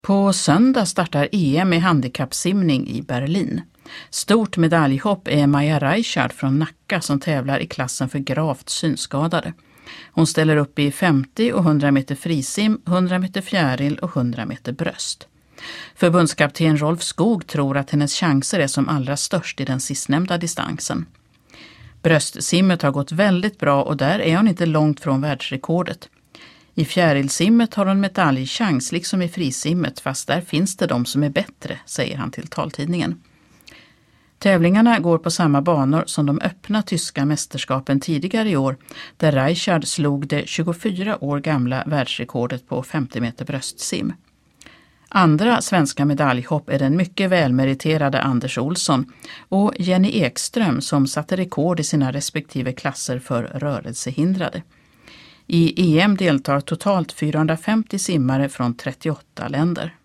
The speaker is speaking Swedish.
På söndag startar EM i handikappsimning i Berlin. Stort medaljhopp är Maja Reichard från Nacka som tävlar i klassen för gravt synskadade. Hon ställer upp i 50 och 100 meter frisim, 100 meter fjäril och 100 meter bröst. Förbundskapten Rolf Skog tror att hennes chanser är som allra störst i den sistnämnda distansen. Bröstsimmet har gått väldigt bra och där är hon inte långt från världsrekordet. I fjärilsimmet har hon medaljchans liksom i frisimmet, fast där finns det de som är bättre, säger han till taltidningen. Tävlingarna går på samma banor som de öppna tyska mästerskapen tidigare i år, där Reichard slog det 24 år gamla världsrekordet på 50 meter bröstsim. Andra svenska medaljhopp är den mycket välmeriterade Anders Olsson och Jenny Ekström som satte rekord i sina respektive klasser för rörelsehindrade. I EM deltar totalt 450 simmare från 38 länder.